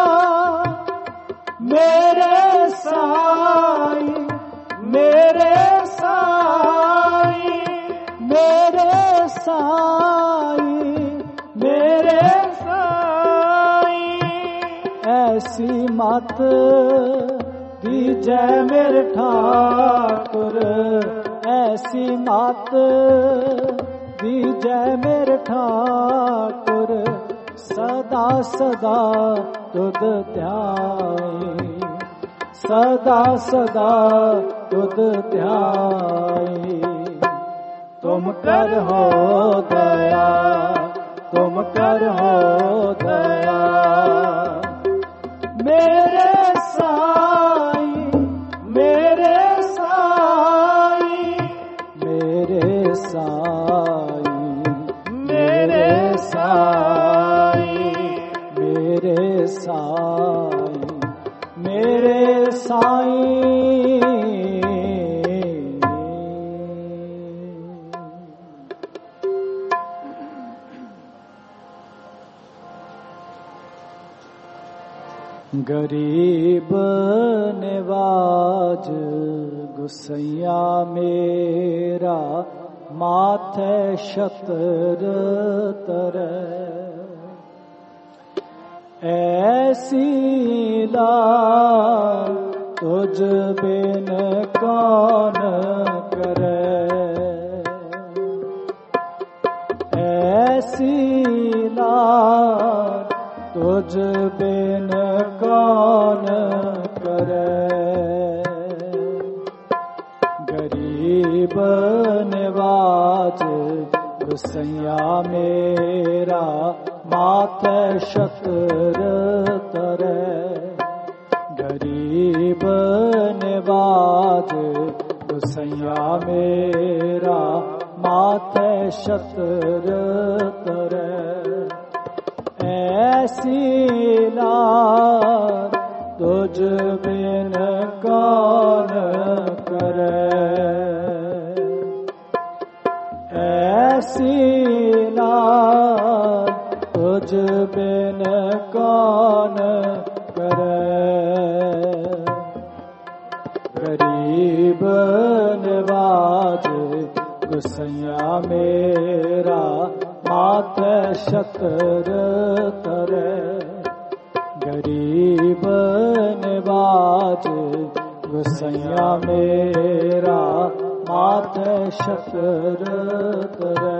मेरे साई, मेरे साई, मेरे साई, मेरे साई। ऐसी मत दीजै मेरे ठाकुर, ऐसी मत दीजै मेरे ठाकुर, सदा सदा तुध ध्याई, सदा सदा तुध ध्याई। तुम कर हो दया, तुम कर हो दया, मेरे साई, मेरे साई, मेरे साई, मेरे साई, मेरे साई, मेरे साई। गरीब निवाज गुसैया मेरा, माथे छतर तरे, ऐसी लाज तुझ बिन कौन करे, ऐसी लाज तुझ बिन कौन करे। गरीब निवाज गुसैया मेरा, माथे छतर तरे, गरीब निवाज गुसैया मेरा, माथे छतर तरे, ऐसी लाज तुझ बिन कौन करे, ऐसी लाज तुझ बिन कौन करे। गरीब निवाज गुसैया मेरा, माथे छतर तरे, गरीब निवाज गुसैया मेरा, माथे छतर तरे।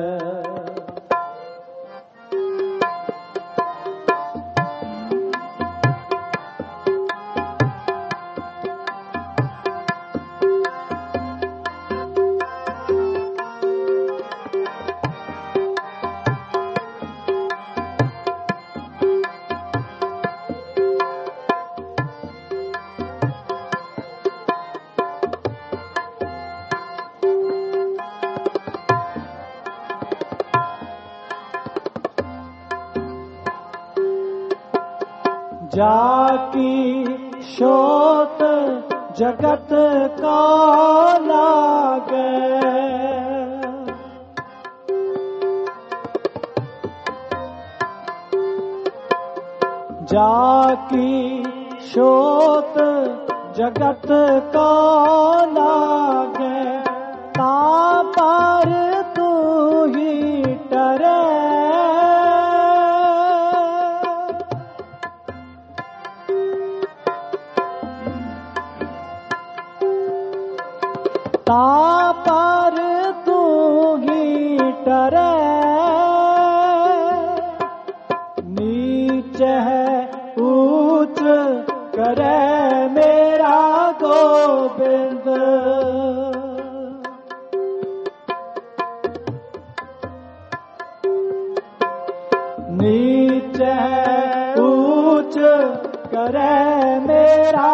जाकी शोत जगत का लागे, जाकी शोत जगत का लागे, ता पर तू ही टरे, ता पर तू ही टरे। नीच है ऊंच करे मेरा गोविंद, नीच है ऊंच करे मेरा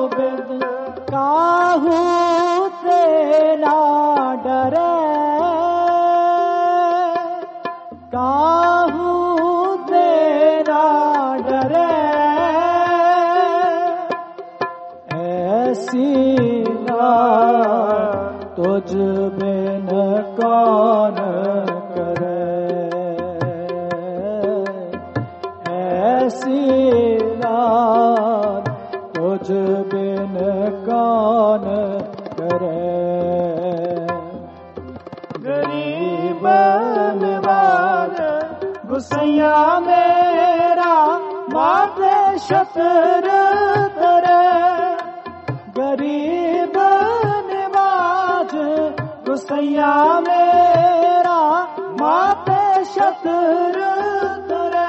गोविंद, काहू से ना डरे, तुझ बिन कौन करे, ऐसी लाज तुझ बिन कौन करे। गरीब निवाज गुसैया मेरा माथे छतर तरे, गरीब निवाज गुसैया मेरा माथे छतर तरे।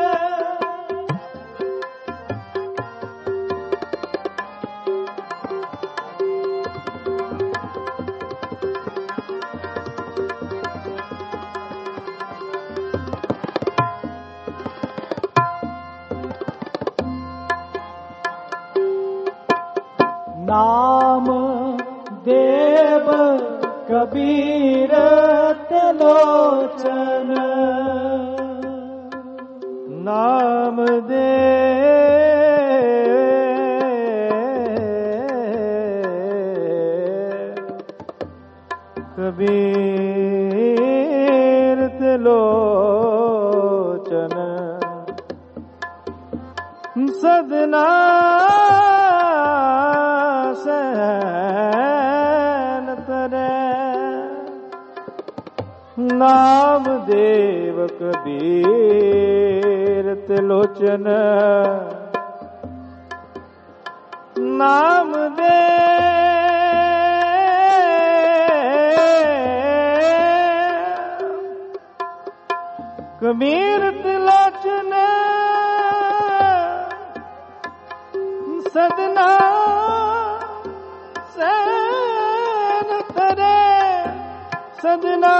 नाम देव कबीर त्रिलोचन, नाम दे कबीर त्रिलोचन, सदना सहन तरे। नाम देव कबीर त्रिलोचन, नाम दे कबीर त्रिलोचन, सदना सैन तरे, सदना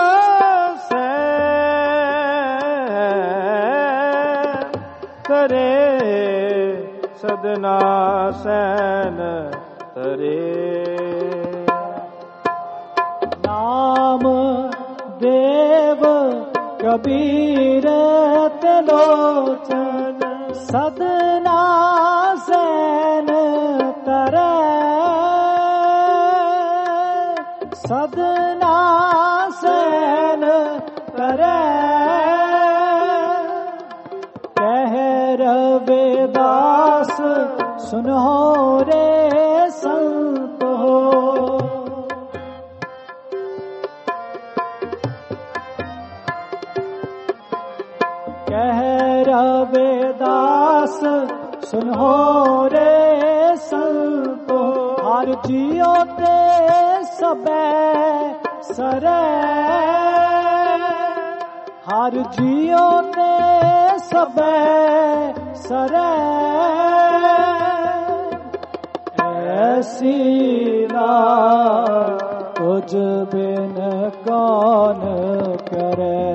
सैन तरे, सदना सैन तरे। नाम देव कबीर त्रिलोचन, सदना सैन तरे, सदना सैन तरे। कह रविदास सुनो रे संत हो, कह रविदास सुनो रे संतो, हर जियो ते सबे सरे, हर जियो ते सबे सरे। ऐसी लाज तुझ बिन कौन करे,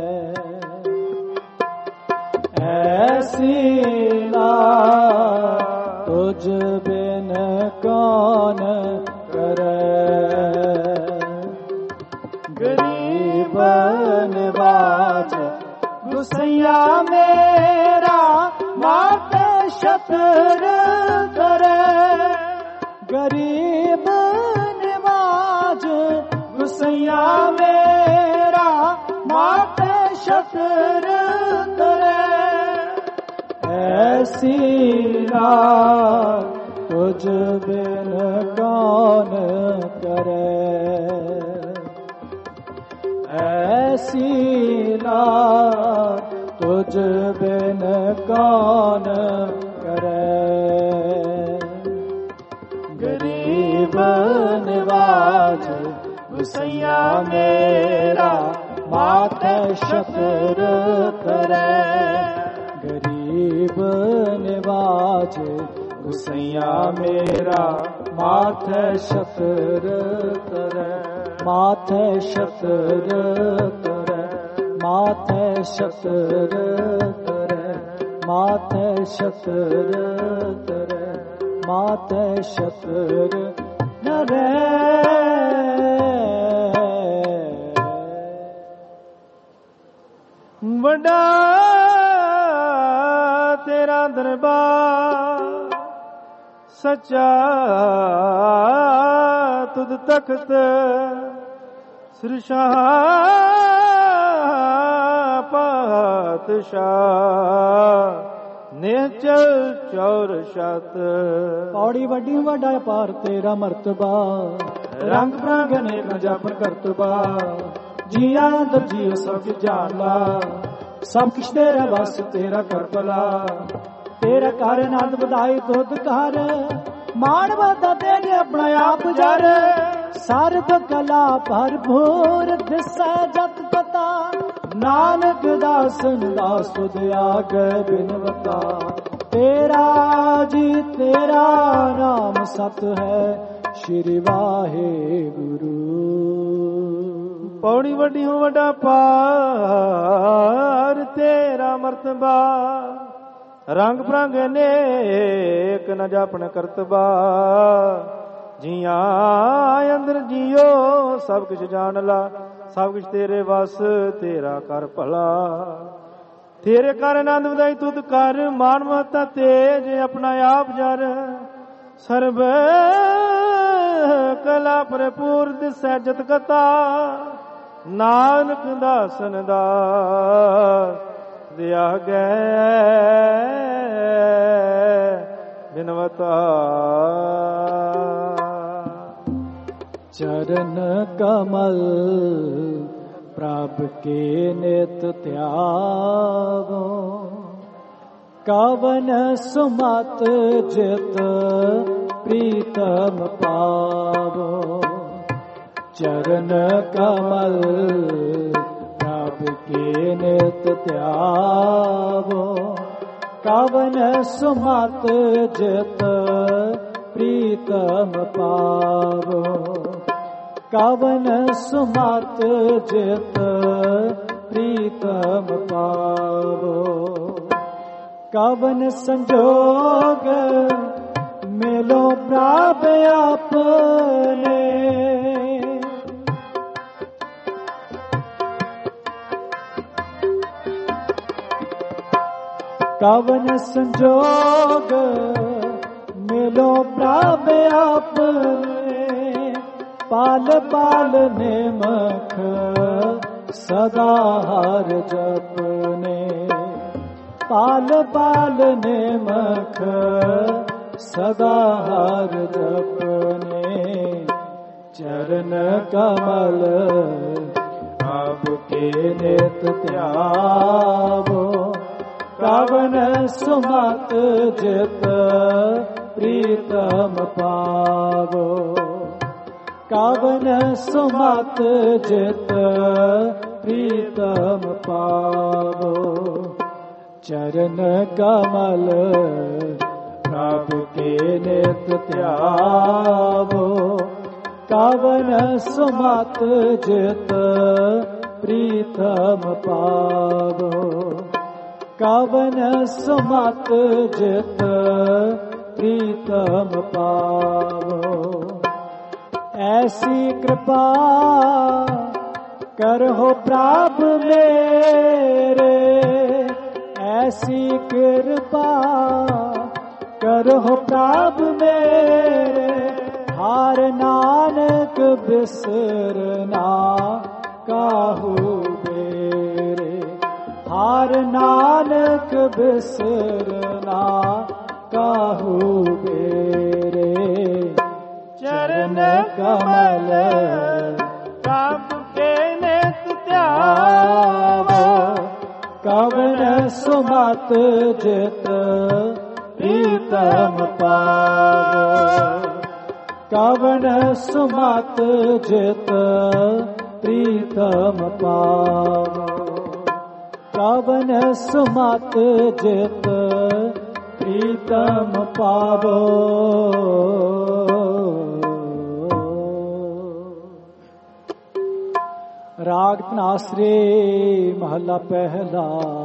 ऐसी लाज तुझ बिन कौन करे। गरीब निवाज गुसैया मेरा माथे छतर तरे, गरीब निवाज गुसैया मेरा माथे छतर तरे। ऐसी लाज तुझ बिन कौन करे, ऐसी लाज तुझ बिन कौन करे। गरीब निवाज गुसैया मेरा माथे छतर तरे, गरीब निवाज गुसैया मेरा माथे छतर तरे, माथे छतर तरे, माथे छतर तरे, माथे छतर तरे, माथे छतर तरे। बड़ा तेरा दरबार सच्चा तुद तख्त श्रीशाह पातशाह नेचल चौर शत। पौड़ी वड्डी वड्डा पार तेरा मर्तबा रंग बिरंग अनेक न जापन करतबा। जिया अंदर जियो सब किश जान ला सब किश तेरा बस तेरा कर भला। तेरा कर नंद बधाई दुध कर मान वादा तेरे अपना आप जर। सर्ब कला भरपूर दिसै जत पता नानक दासन दास तुद आगे बिनवता। तेरा जी तेरा नाम सत है श्री वाहे गुरु। पौड़ी वड्डी हो वड्डा पार तेरा मर्तबा रंग बिरंग नेक न जापन करतबा। जिया अंदर जियो सब कुछ जान ला सब कुछ तेरे बस तेरा कर भला। तेरे कर आनंद बधाई तुद कर मान मता तेज अपना आप जर। सर्व कला भरपूर दिसै जत कथा नानक दासन दास दिया गए बिनवता। चरण कमल प्रभ के नित त्यागो कवन सुमत जित प्रीतम पावो। चरण कमल प्रभ के नित त्यागो कवन सुमत जित प्रीतम पावो। कवन सुमत जित प्रीतम पावो। कवन संजोग मिलो प्राप अपने कवन संजोग मिलो प्राप अपने। पाल पाल नेमख सदा हर जपने। पाल पाल नेमख सदा हर जपने। चरण कमल आपके नित त्यागो कवन सुमत जित प्रीतम पावो। कवन सुमत जित प्रीतम पावो। चरण कमल प्रभु के नित त्यागो कवन सुमत जित प्रीतम पावो। कवन सुमत जित प्रीतम पावो। ऐसी कृपा करहो प्रभु मेरे। ऐसी कृपा करहो प्रभु मेरे। हार नानक बिसरना काहू बेरे। हार नानक बिसरना काहू बेरे। चरण कमल प्रभ के नित त्यागो कवन सुमत जित प्रीतम पावो। कवन सुमत जित प्रीतम पावो। कवन सुमत जित प्रीतम पावो। राग तनासरे महला पहला।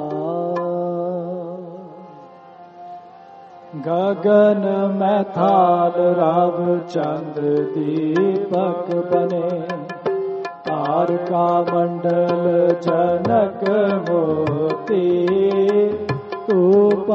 गगन में थाल रव चंद्र दीपक बने। तारका मंडल जनक मोती। धूप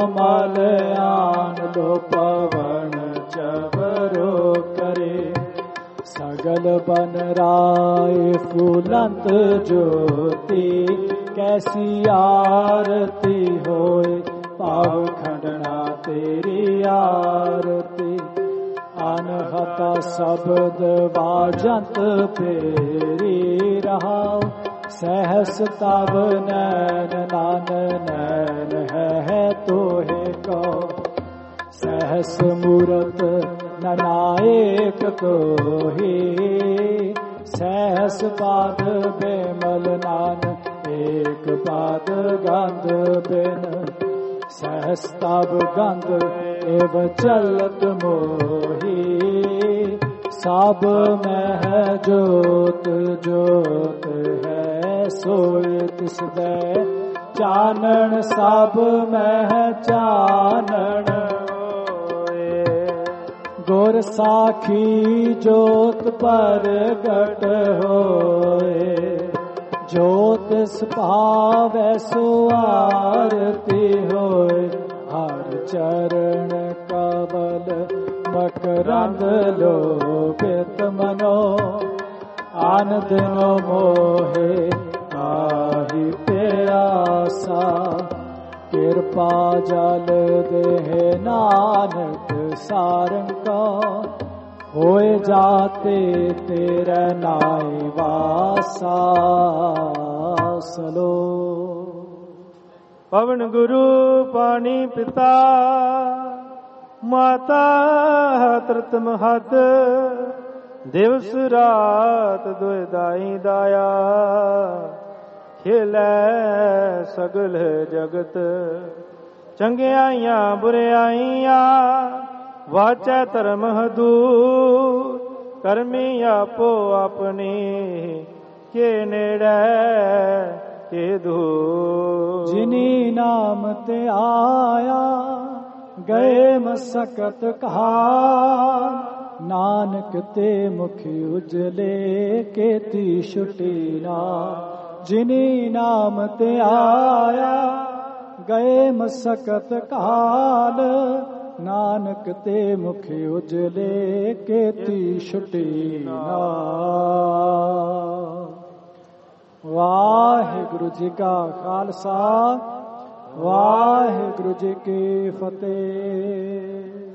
मालयान लो पवन चवरो करे। सगल बन राय फूलंत ज्योति कैसी आरती होए पाव खंडना तेरी आरती अनहता शब्द बाजंत फेरी रहा सहस तब नैन नान नैन है तोहे को सहस मूरत ननायक तो ही सहस पाद बेमल नान एक पाद गंध बिन सहस तब गंध एव चलत मोही सब में है जोत जोत है सोए तिस दे चानन सब में है चानन गुर साखी जोत परगट होए जोत पावै सो आरती होए हर चरण कबल मकरंद लोभित मनो आन दिनो मोहे आहि प्यासा कृपा जल देह नानक सारंगा होए जाते तेरे नाई वासा सलो। पवन गुरु पानी पिता माता तृत महत दिवस रात दुए दाई दाया खेलै सगल जगत चंगियाइयां बुरियाइयां वाचै धर्म हदूर करमी आपो अपनी के नेड़ै के दूर जिनी नाम ते आया गए मसकत कहा नानक ते मुखी उजले केती छुटी ना जिनी नाम ते आया गए मसकत काल नानक ते मुखी उजले केती छुटी ना। वाहिगुरु जी का खालसा वाहिगुरु जी की फतेह।